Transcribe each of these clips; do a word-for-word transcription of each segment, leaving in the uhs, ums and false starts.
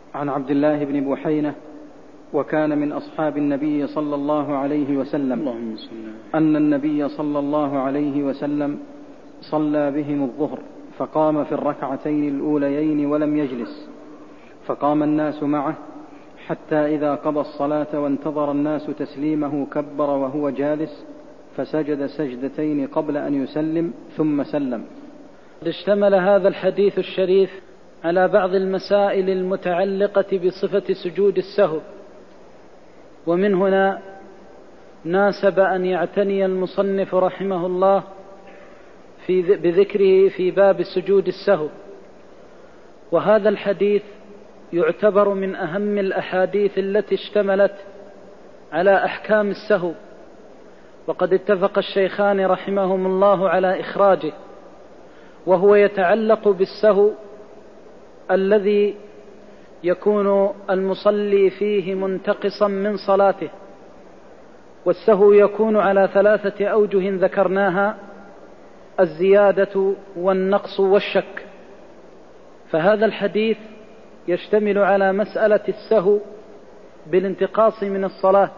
عن عبد الله بن بحينة وكان من أصحاب النبي صلى الله عليه وسلم أن النبي صلى الله عليه وسلم صلى بهم الظهر فقام في الركعتين الأوليين ولم يجلس، فقام الناس معه حتى إذا قضى الصلاة وانتظر الناس تسليمه كبر وهو جالس فسجد سجدتين قبل أن يسلم ثم سلم. اشتمل هذا الحديث الشريف على بعض المسائل المتعلقة بصفة سجود السهو، ومن هنا ناسب أن يعتني المصنف رحمه الله في بذكره في باب سجود السهو. وهذا الحديث يعتبر من أهم الأحاديث التي اشتملت على أحكام السهو، وقد اتفق الشيخان رحمهم الله على إخراجه، وهو يتعلق بالسهو الذي يكون المصلي فيه منتقصا من صلاته. والسهو يكون على ثلاثة أوجه ذكرناها: الزيادة والنقص والشك. فهذا الحديث يشتمل على مسألة السهو بالانتقاص من الصلاة.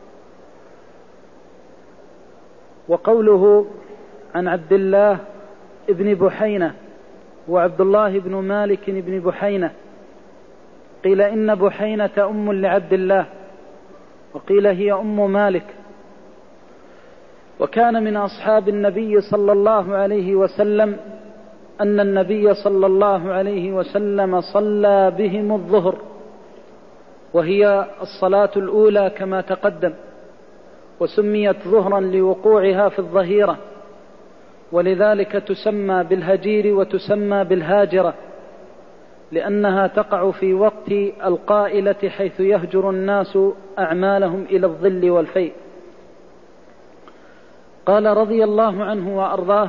وقوله عن عبد الله ابن بحينة وعبد الله بن مالك بن بحينة، قيل إن بحينة أم لعبد الله، وقيل هي أم مالك. وكان من أصحاب النبي صلى الله عليه وسلم أن النبي صلى الله عليه وسلم صلى بهم الظهر، وهي الصلاة الأولى كما تقدم، وسميت ظهرا لوقوعها في الظهيرة، ولذلك تسمى بالهجير وتسمى بالهاجرة، لأنها تقع في وقت القائلة حيث يهجر الناس أعمالهم إلى الظل والفيء. قال رضي الله عنه وأرضاه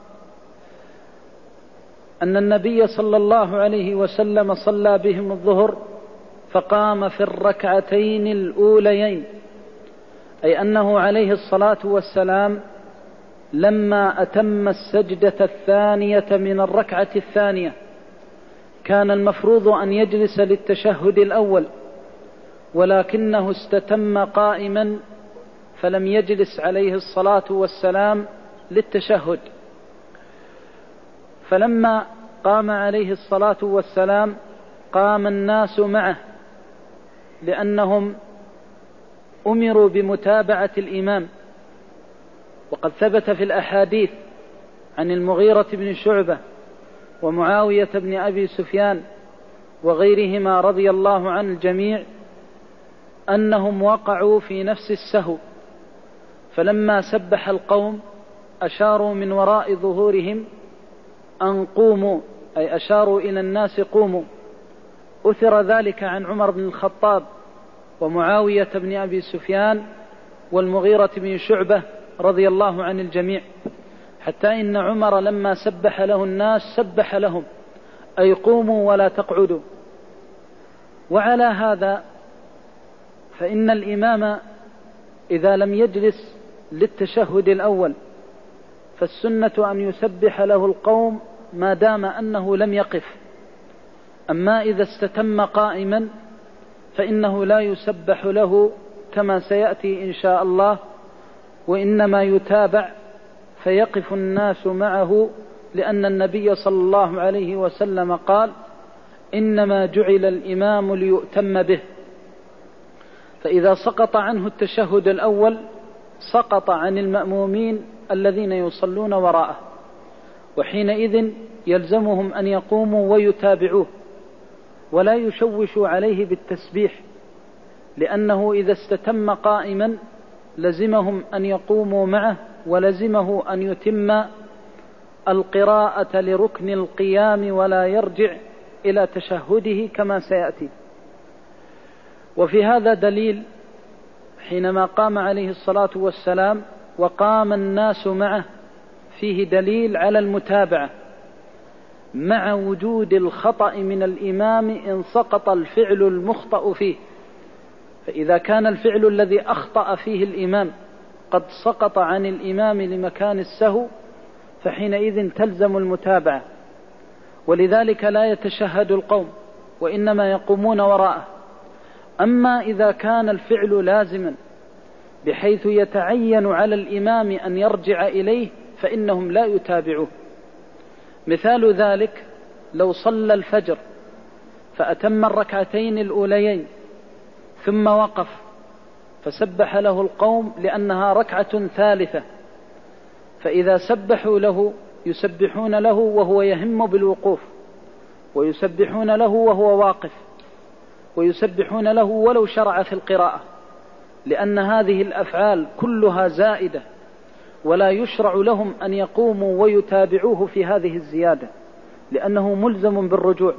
أن النبي صلى الله عليه وسلم صلى بهم الظهر فقام في الركعتين الأوليين، أي أنه عليه الصلاة والسلام لما أتم السجدة الثانية من الركعة الثانية كان المفروض أن يجلس للتشهد الأول، ولكنه استتم قائما فلم يجلس عليه الصلاة والسلام للتشهد. فلما قام عليه الصلاة والسلام قام الناس معه، لأنهم أمروا بمتابعة الإمام. وقد ثبت في الأحاديث عن المغيرة بن شعبة ومعاوية بن أبي سفيان وغيرهما رضي الله عن الجميع أنهم وقعوا في نفس السهو، فلما سبح القوم أشاروا من وراء ظهورهم أن قوموا، أي أشاروا إلى الناس قوموا. أثر ذلك عن عمر بن الخطاب ومعاوية بن أبي سفيان والمغيرة بن شعبة رضي الله عن الجميع، حتى إن عمر لما سبح له الناس سبح لهم، أي قوموا ولا تقعدوا. وعلى هذا فإن الإمام إذا لم يجلس للتشهد الأول فالسنة أن يسبح له القوم ما دام أنه لم يقف. أما إذا استتم قائما فإنه لا يسبح له كما سيأتي إن شاء الله، وإنما يتابع فيقف الناس معه، لأن النبي صلى الله عليه وسلم قال: إنما جعل الإمام ليؤتم به. فإذا سقط عنه التشهد الأول سقط عن المأمومين الذين يصلون وراءه، وحينئذ يلزمهم أن يقوموا ويتابعوه ولا يشوشوا عليه بالتسبيح، لأنه إذا استتم قائما لزمهم أن يقوموا معه، ولزمه أن يتم القراءة لركن القيام ولا يرجع إلى تشهده كما سيأتي. وفي هذا دليل حينما قام عليه الصلاة والسلام وقام الناس معه، فيه دليل على المتابعة مع وجود الخطأ من الإمام إن سقط الفعل المخطئ فيه. فإذا كان الفعل الذي أخطأ فيه الإمام قد سقط عن الإمام لمكان السهو فحينئذ تلزم المتابعة، ولذلك لا يتشهد القوم وإنما يقومون وراءه. أما إذا كان الفعل لازما بحيث يتعين على الإمام أن يرجع إليه فإنهم لا يتابعوه. مثال ذلك لو صلى الفجر فأتم الركعتين الأوليين ثم وقف فسبح له القوم لأنها ركعة ثالثة، فإذا سبحوا له يسبحون له وهو يهم بالوقوف، ويسبحون له وهو واقف، ويسبحون له ولو شرع في القراءة، لأن هذه الأفعال كلها زائدة ولا يشرع لهم أن يقوموا ويتابعوه في هذه الزيادة لأنه ملزم بالرجوع.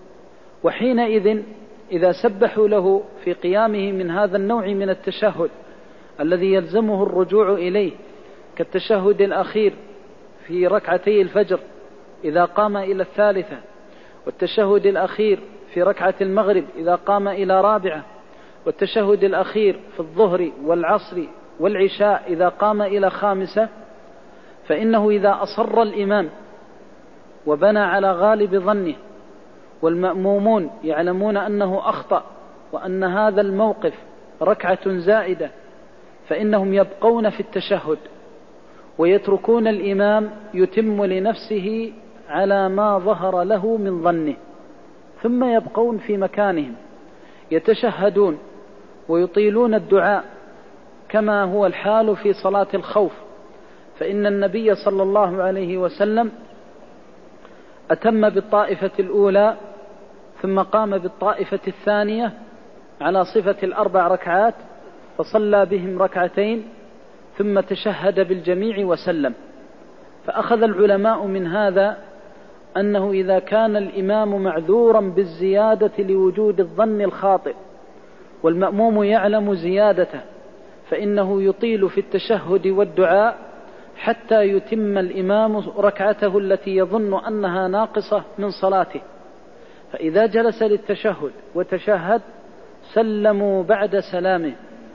وحينئذ إذا سبحوا له في قيامه من هذا النوع من التشهد الذي يلزمه الرجوع إليه كالتشهد الأخير في ركعتي الفجر إذا قام إلى الثالثة، والتشهد الأخير في ركعة المغرب إذا قام إلى رابعة، والتشهد الأخير في الظهر والعصر والعشاء إذا قام إلى خامسة، فإنه إذا أصر الإمام وبنى على غالب ظنه والمأمومون يعلمون أنه أخطأ وأن هذا الموقف ركعة زائدة فإنهم يبقون في التشهد ويتركون الإمام يتم لنفسه على ما ظهر له من ظنه، ثم يبقون في مكانهم يتشهدون ويطيلون الدعاء كما هو الحال في صلاة الخوف. فإن النبي صلى الله عليه وسلم أتم بالطائفة الأولى ثم قام بالطائفة الثانية على صفة الأربع ركعات فصلى بهم ركعتين ثم تشهد بالجميع وسلم. فأخذ العلماء من هذا أنه إذا كان الإمام معذورا بالزيادة لوجود الظن الخاطئ والمأموم يعلم زيادته فإنه يطيل في التشهد والدعاء حتى يتم الإمام ركعته التي يظن أنها ناقصة من صلاته، فإذا جلس للتشهد وتشهد سلموا بعد سلامه.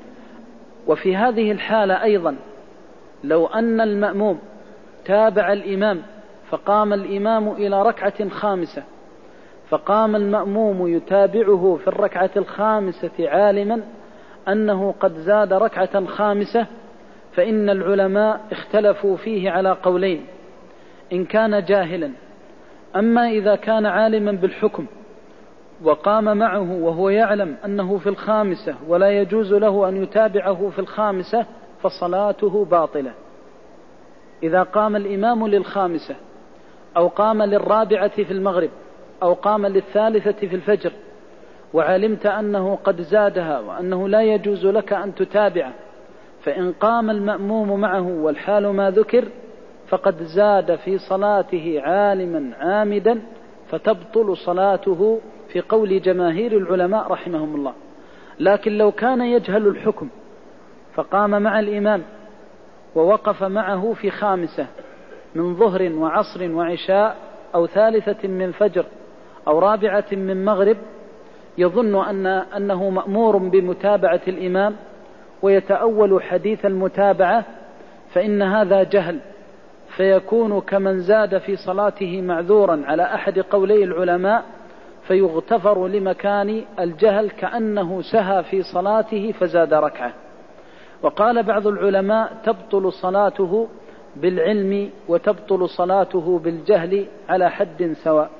وفي هذه الحالة أيضا لو أن المأموم تابع الإمام فقام الإمام إلى ركعة خامسة فقام المأموم يتابعه في الركعة الخامسة عالما أنه قد زاد ركعة خامسة، فإن العلماء اختلفوا فيه على قولين: إن كان جاهلا، أما إذا كان عالما بالحكم وقام معه وهو يعلم أنه في الخامسة ولا يجوز له أن يتابعه في الخامسة فصلاته باطلة. إذا قام الإمام للخامسة أو قام للرابعة في المغرب أو قام للثالثة في الفجر وعلمت أنه قد زادها وأنه لا يجوز لك أن تتابعه، فإن قام المأموم معه والحال ما ذكر فقد زاد في صلاته عالما عامدا فتبطل صلاته في قول جماهير العلماء رحمهم الله. لكن لو كان يجهل الحكم فقام مع الإمام ووقف معه في خامسة من ظهر وعصر وعشاء أو ثالثة من فجر أو رابعة من مغرب يظن أن أنه مأمور بمتابعة الإمام ويتأول حديث المتابعة، فإن هذا جهل فيكون كمن زاد في صلاته معذورا على أحد قولي العلماء، فيغتفر لمكان الجهل كأنه سهى في صلاته فزاد ركعة. وقال بعض العلماء تبطل صلاته بالعلم وتبطل صلاته بالجهل على حد سواء.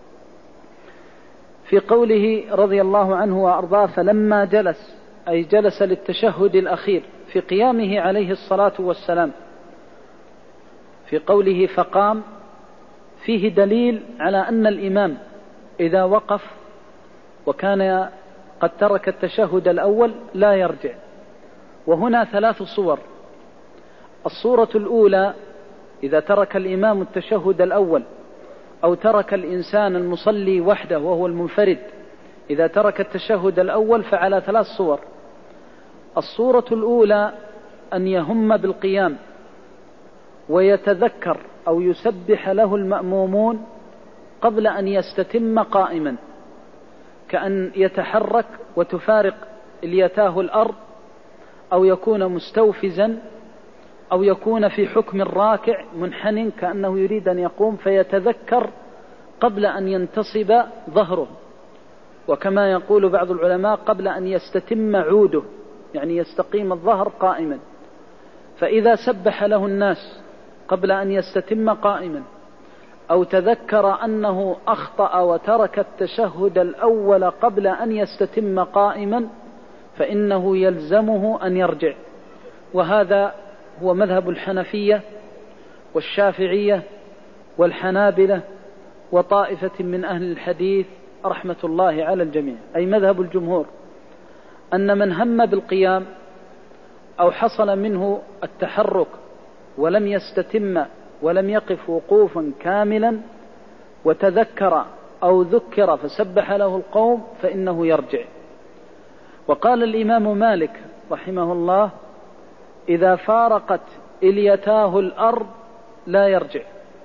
في قوله رضي الله عنه وأرضاه: فلما جلس، أي جلس للتشهد الأخير في قيامه عليه الصلاة والسلام. في قوله فقام فيه دليل على أن الإمام إذا وقف وكان قد ترك التشهد الأول لا يرجع. وهنا ثلاث صور: الصورة الأولى إذا ترك الإمام التشهد الأول، أو ترك الإنسان المصلي وحده وهو المنفرد إذا ترك التشهد الأول، فعلى ثلاث صور. الصورة الأولى أن يهم بالقيام ويتذكر أو يسبح له المأمومون قبل أن يستتم قائما، كأن يتحرك وتفارق اليتاه الأرض، أو يكون مستوفزا، أو يكون في حكم الراكع منحن كأنه يريد أن يقوم فيتذكر قبل أن ينتصب ظهره. وكما يقول بعض العلماء قبل أن يستتم عوده، يعني يستقيم الظهر قائما. فإذا سبح له الناس قبل أن يستتم قائما، أو تذكر أنه أخطأ وترك التشهد الأول قبل أن يستتم قائما، فإنه يلزمه أن يرجع. وهذا هو مذهب الحنفية والشافعية والحنابلة وطائفة من أهل الحديث رحمة الله على الجميع، أي مذهب الجمهور، أن من هم بالقيام أو حصل منه التحرك ولم يستتم ولم يقف وقوفا كاملا وتذكر أو ذكر فسبح له القوم فإنه يرجع. وقال الإمام مالك رحمه الله: إذا فارقت إليتاه الأرض لا يرجع.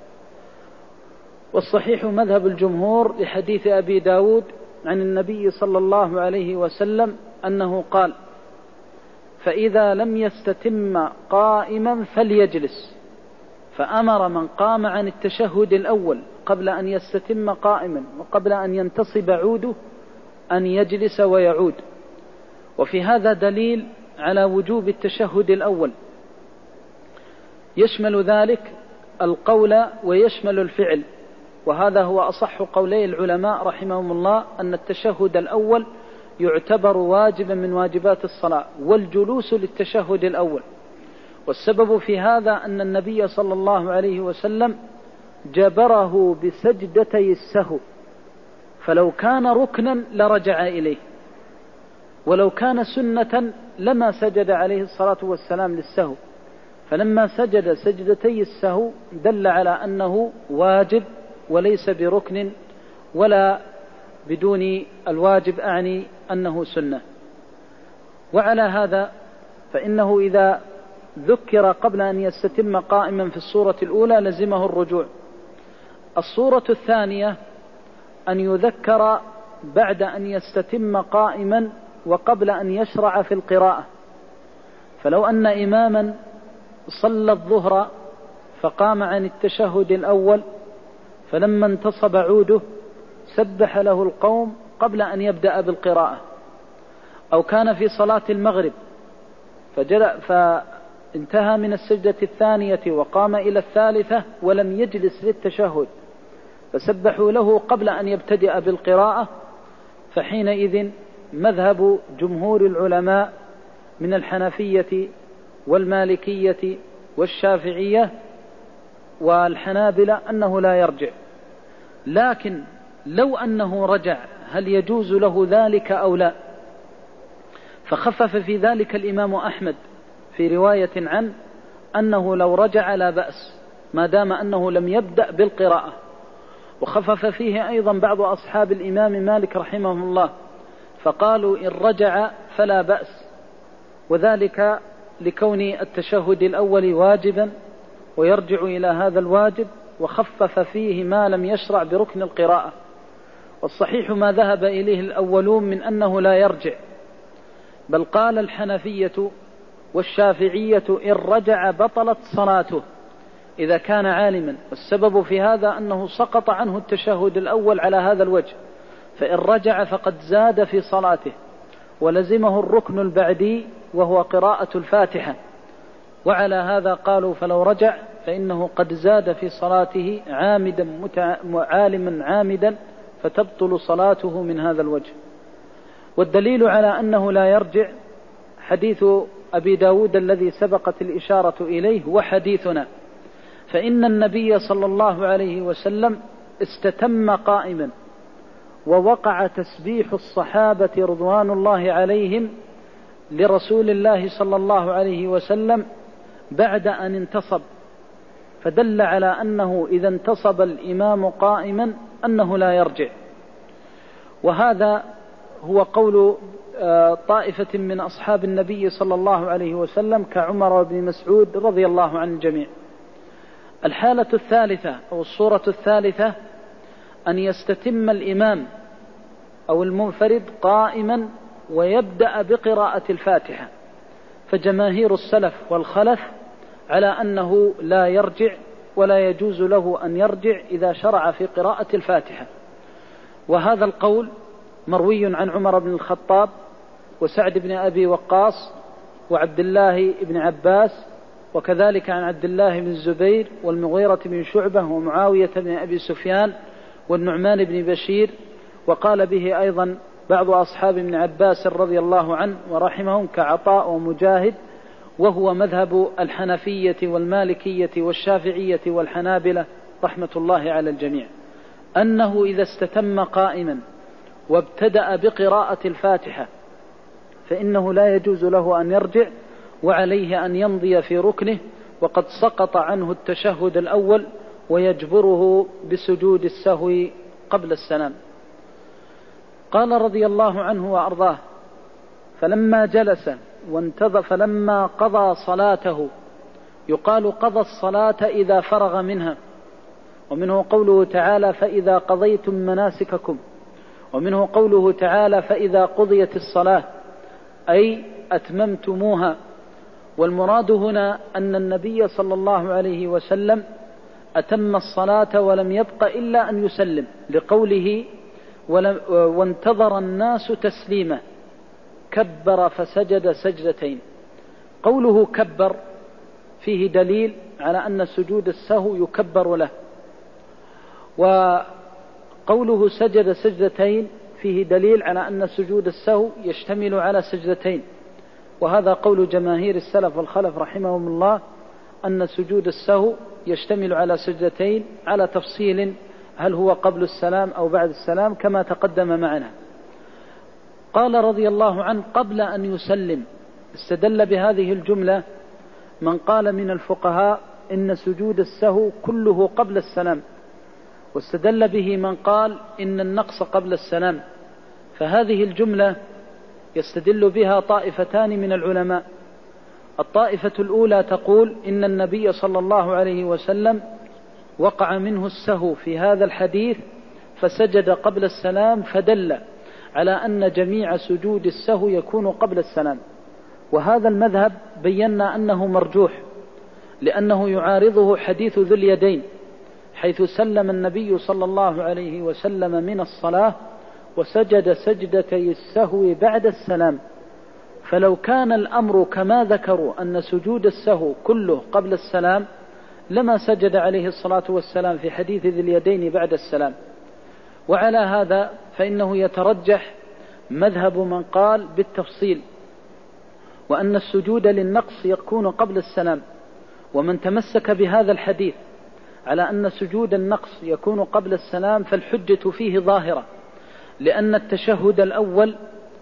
والصحيح مذهب الجمهور لحديث أبي داود عن النبي صلى الله عليه وسلم أنه قال: فإذا لم يستتم قائما فليجلس، فأمر من قام عن التشهد الأول قبل أن يستتم قائما وقبل أن ينتصب عوده أن يجلس ويعود. وفي هذا دليل على وجوب التشهد الأول، يشمل ذلك القول ويشمل الفعل، وهذا هو أصح قولي العلماء رحمهم الله، أن التشهد الأول يعتبر واجبا من واجبات الصلاة، والجلوس للتشهد الأول. والسبب في هذا أن النبي صلى الله عليه وسلم جبره بسجدتي السهو، فلو كان ركنا لرجع إليه، ولو كان سنة لما سجد عليه الصلاة والسلام للسهو، فلما سجد سجدتي السهو دل على أنه واجب وليس بركن ولا بدون الواجب، أعني أنه سنة. وعلى هذا فإنه إذا ذكر قبل أن يستتم قائما في الصورة الأولى لزمه الرجوع. الصورة الثانية أن يذكر بعد أن يستتم قائما وقبل أن يشرع في القراءة. فلو أن إماما صلى الظهر فقام عن التشهد الأول، فلما انتصب عوده سبح له القوم قبل أن يبدأ بالقراءة، أو كان في صلاة المغرب فانتهى من السجدة الثانية وقام إلى الثالثة ولم يجلس للتشهد فسبحوا له قبل أن يبتدأ بالقراءة، فحينئذ مذهب جمهور العلماء من الحنفية والمالكية والشافعية والحنابلة أنه لا يرجع. لكن لو أنه رجع هل يجوز له ذلك أو لا؟ فخفف في ذلك الإمام أحمد في رواية عنه أنه لو رجع لا بأس ما دام أنه لم يبدأ بالقراءة. وخفف فيه أيضا بعض أصحاب الإمام مالك رحمه الله، فقالوا إن رجع فلا بأس، وذلك لكون التشهد الأول واجبا ويرجع إلى هذا الواجب، وخفف فيه ما لم يشرع بركن القراءة. والصحيح ما ذهب إليه الأولون من أنه لا يرجع، بل قال الحنفية والشافعية إن رجع بطلت صلاته إذا كان عالما. والسبب في هذا أنه سقط عنه التشهد الأول على هذا الوجه، فإن رجع فقد زاد في صلاته ولزمه الركن البعدي وهو قراءة الفاتحة. وعلى هذا قالوا فلو رجع فإنه قد زاد في صلاته عامدا متع... عالما عامدا فتبطل صلاته من هذا الوجه. والدليل على أنه لا يرجع حديث أبي داود الذي سبقت الإشارة إليه وحديثنا، فإن النبي صلى الله عليه وسلم استتم قائما، ووقع تسبيح الصحابة رضوان الله عليهم لرسول الله صلى الله عليه وسلم بعد أن انتصب، فدل على أنه إذا انتصب الإمام قائما أنه لا يرجع. وهذا هو قول طائفة من أصحاب النبي صلى الله عليه وسلم كعمر بن مسعود رضي الله عن الجميع. الحالة الثالثة أو الصورة الثالثة أن يستتم الإمام أو المنفرد قائما ويبدأ بقراءة الفاتحة، فجماهير السلف والخلف على أنه لا يرجع ولا يجوز له أن يرجع إذا شرع في قراءة الفاتحة. وهذا القول مروي عن عمر بن الخطاب وسعد بن أبي وقاص وعبد الله بن عباس، وكذلك عن عبد الله بن الزبير والمغيرة بن شعبة ومعاوية بن أبي سفيان والنعمان بن بشير. وقال به أيضا بعض أصحاب ابن عباس رضي الله عنه ورحمهم كعطاء ومجاهد، وهو مذهب الحنفية والمالكية والشافعية والحنابلة رحمة الله على الجميع، أنه إذا استتم قائما وابتدأ بقراءة الفاتحة فإنه لا يجوز له أن يرجع، وعليه أن يمضي في ركنه، وقد سقط عنه التشهد الأول ويجبره بسجود السهو قبل السلام. قال رضي الله عنه وأرضاه: فلما جلس وانتظر فلما قضى صلاته، يقال قضى الصلاة إذا فرغ منها، ومنه قوله تعالى: فإذا قضيتم مناسككم، ومنه قوله تعالى: فإذا قضيت الصلاة، أي أتممتموها. والمراد هنا أن النبي صلى الله عليه وسلم أتم الصلاة ولم يبق إلا أن يسلم، لقوله: وانتظر الناس تسليمه، كبر فسجد سجدتين. قوله كبر فيه دليل على أن سجود السهو يكبر له، وقوله سجد سجدتين فيه دليل على أن سجود السهو يشتمل على سجدتين، وهذا قول جماهير السلف والخلف رحمهم الله، أن سجود السهو يشتمل على سجدتين، على تفصيل هل هو قبل السلام أو بعد السلام كما تقدم معنا. قال رضي الله عنه: قبل أن يسلم. استدل بهذه الجملة من قال من الفقهاء إن سجود السهو كله قبل السلام، واستدل به من قال إن النقص قبل السلام. فهذه الجملة يستدل بها طائفتان من العلماء. الطائفة الأولى تقول إن النبي صلى الله عليه وسلم وقع منه السهو في هذا الحديث فسجد قبل السلام، فدل على أن جميع سجود السهو يكون قبل السلام. وهذا المذهب بينا أنه مرجوح، لأنه يعارضه حديث ذو اليدين، حيث سلم النبي صلى الله عليه وسلم من الصلاة وسجد سجدتي السهو بعد السلام. فلو كان الأمر كما ذكروا أن سجود السهو كله قبل السلام لما سجد عليه الصلاة والسلام في حديث ذي اليدين بعد السلام. وعلى هذا فإنه يترجح مذهب من قال بالتفصيل، وأن السجود للنقص يكون قبل السلام. ومن تمسك بهذا الحديث على أن سجود النقص يكون قبل السلام فالحجة فيه ظاهرة، لأن التشهد الأول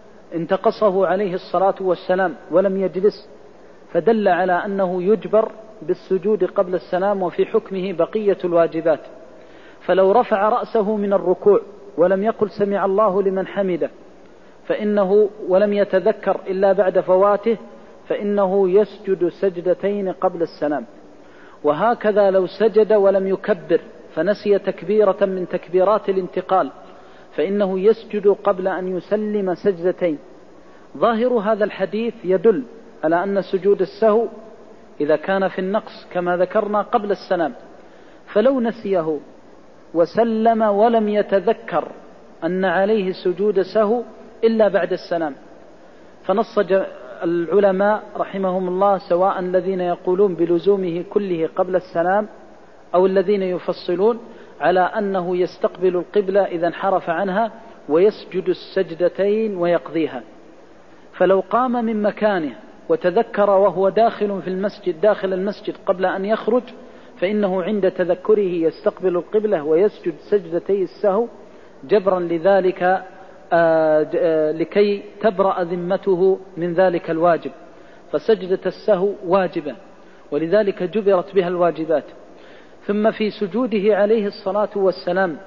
انتقصه عليه الصلاة والسلام ولم يجلس، فدل على أنه يجبر بالسجود قبل السلام، وفي حكمه بقية الواجبات. فلو رفع رأسه من الركوع ولم يقل سمع الله لمن حمده فإنه ولم يتذكر إلا بعد فواته فإنه يسجد سجدتين قبل السلام. وهكذا لو سجد ولم يكبر فنسي تكبيرة من تكبيرات الانتقال فإنه يسجد قبل أن يسلم سجدتين. ظاهر هذا الحديث يدل على أن سجود السهو إذا كان في النقص كما ذكرنا قبل السلام، فلو نسيه وسلم ولم يتذكر أن عليه سجود سهو إلا بعد السلام. فنص العلماء رحمهم الله، سواء الذين يقولون بلزومه كله قبل السلام أو الذين يفصلون، على أنه يستقبل القبلة إذا انحرف عنها ويسجد السجدتين ويقضيها. فلو قام من مكانه وتذكر وهو داخل في المسجد داخل المسجد قبل أن يخرج فإنه عند تذكره يستقبل القبلة ويسجد سجدتي السهو جبرا لذلك، آه آه لكي تبرأ ذمته من ذلك الواجب. فسجدة السهو واجبة، ولذلك جبرت بها الواجبات. ثم في سجوده عليه الصلاة والسلام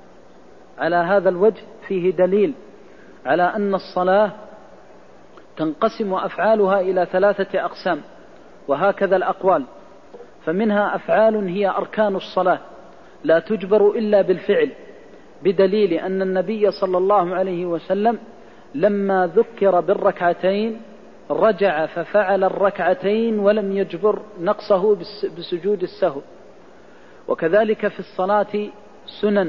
على هذا الوجه فيه دليل على أن الصلاة تنقسم أفعالها إلى ثلاثة أقسام، وهكذا الأقوال. فمنها أفعال هي أركان الصلاة لا تجبر إلا بالفعل، بدليل أن النبي صلى الله عليه وسلم لما ذكر بالركعتين رجع ففعل الركعتين ولم يجبر نقصه بسجود السهو. وكذلك في الصلاة سنن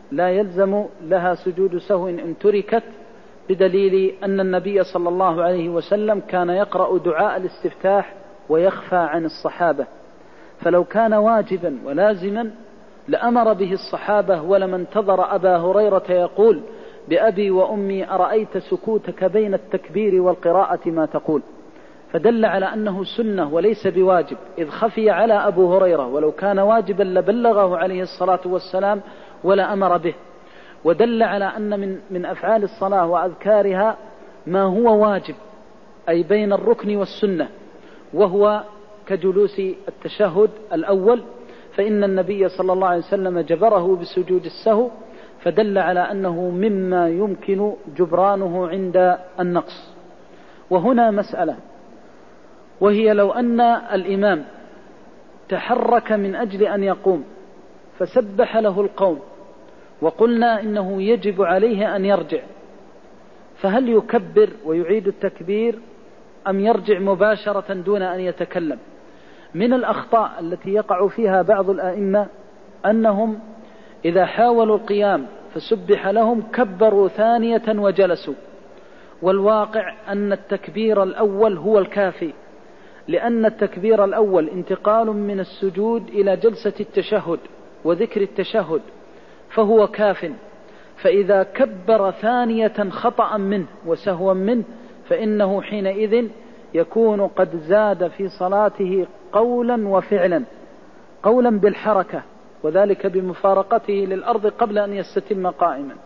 لا يلزم لها سجود سهو إن تركت، بدليل أن النبي صلى الله عليه وسلم كان يقرأ دعاء الاستفتاح ويخفى عن الصحابة، فلو كان واجبا ولازما لأمر به الصحابة، ولما انتظر أبا هريرة يقول بأبي وأمي أرأيت سكوتك بين التكبير والقراءة ما تقول، فدل على أنه سنة وليس بواجب، إذ خفي على أبو هريرة، ولو كان واجبا لبلغه عليه الصلاة والسلام ولا أمر به. ودل على أن من, من أفعال الصلاة وأذكارها ما هو واجب، أي بين الركن والسنة، وهو كجلوس التشهد الأول، فإن النبي صلى الله عليه وسلم جبره بسجود السهو، فدل على أنه مما يمكن جبرانه عند النقص. وهنا مسألة، وهي لو أن الإمام تحرك من أجل أن يقوم فسبح له القوم وقلنا إنه يجب عليه أن يرجع، فهل يكبر ويعيد التكبير أم يرجع مباشرة دون أن يتكلم؟ من الأخطاء التي يقع فيها بعض الآئمة أنهم إذا حاولوا القيام فسبح لهم كبروا ثانية وجلسوا، والواقع أن التكبير الأول هو الكافي، لأن التكبير الأول انتقال من السجود إلى جلسة التشهد وذكر التشهد، فهو كاف. فإذا كبر ثانية خطأ منه وسهوا منه فإنه حينئذ يكون قد زاد في صلاته قولا وفعلا، قولا بالحركة وذلك بمفارقته للأرض قبل أن يستتم قائما،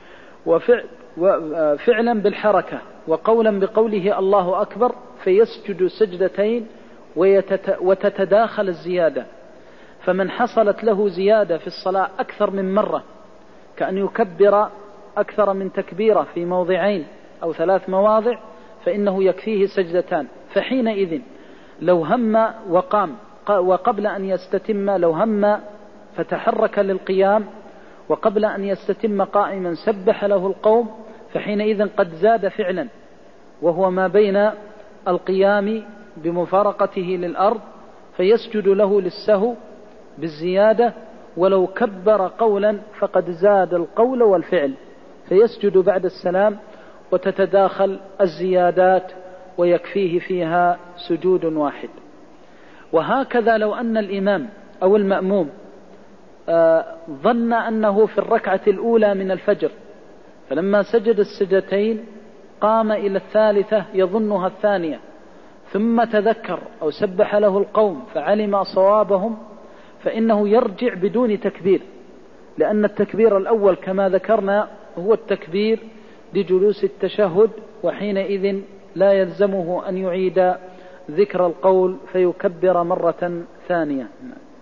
وفعلا بالحركة، وقولا بقوله الله أكبر، فيسجد سجدتين وتتداخل الزيادة. فمن حصلت له زيادة في الصلاة أكثر من مرة، كأن يكبر أكثر من تكبيرة في موضعين أو ثلاث مواضع، فإنه يكفيه سجدتان. فحينئذ لو هم وقام وقبل أن يستتم، لو هم فتحرك للقيام وقبل أن يستتم قائما سبح له القوم، فحينئذ قد زاد فعلا، وهو ما بين القيام بمفارقته للأرض، فيسجد له للسهو بالزيادة، ولو كبر قولا فقد زاد القول والفعل، فيسجد بعد السلام وتتداخل الزيادات ويكفيه فيها سجود واحد. وهكذا لو أن الإمام أو المأموم آه ظن أنه في الركعة الأولى من الفجر، فلما سجد السجدتين قام إلى الثالثة يظنها الثانية، ثم تذكر أو سبح له القوم فعلم صوابهم، فإنه يرجع بدون تكبير، لأن التكبير الأول كما ذكرنا هو التكبير لجلوس التشهد، وحينئذ لا يلزمه أن يعيد ذكر القول فيكبر مرة ثانية.